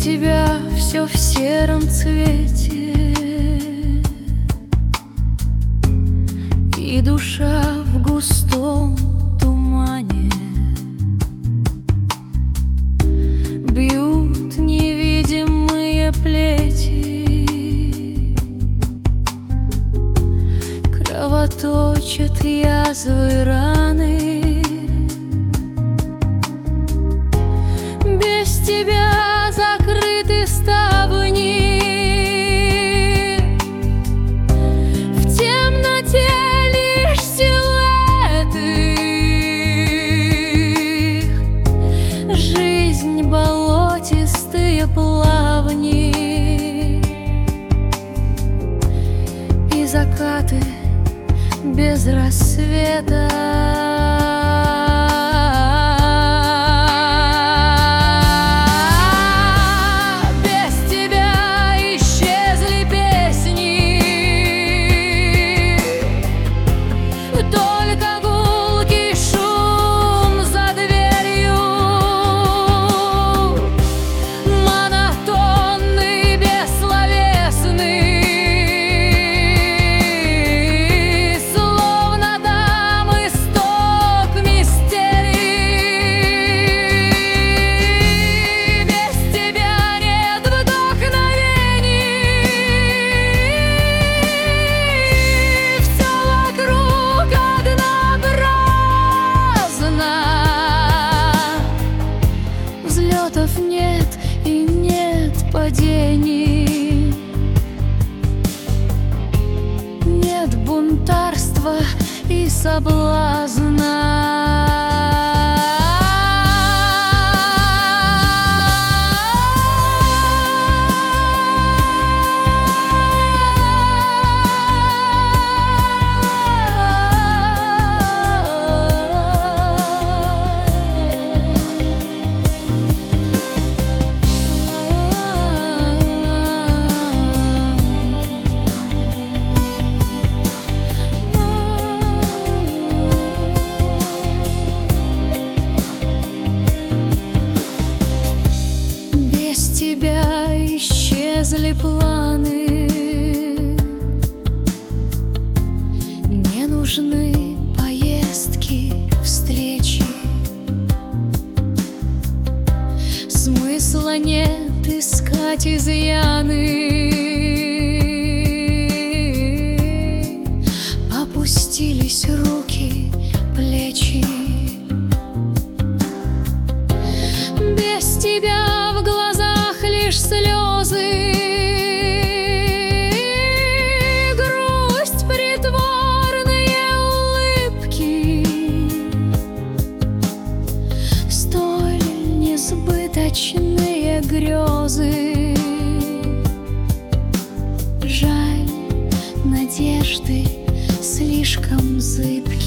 тебя все в сером цвете, и душа в густом тумане. Бьют невидимые плети, кровоточат язвы раны. Без тебя закрыты ставни, в темноте лишь силуэты. Жизнь болотистые плавни, и закаты без рассвета. Взлетов нет и нет падений, нет бунтарства и соблазна. Тебя исчезли планы, не нужны поездки, встречи. Смысла нет искать изъяны, опустились руки, плечи. Без тебя в глазах лишь слезы, грусть, притворные улыбки, столь несбыточные грезы. Жаль, надежды слишком зыбкие.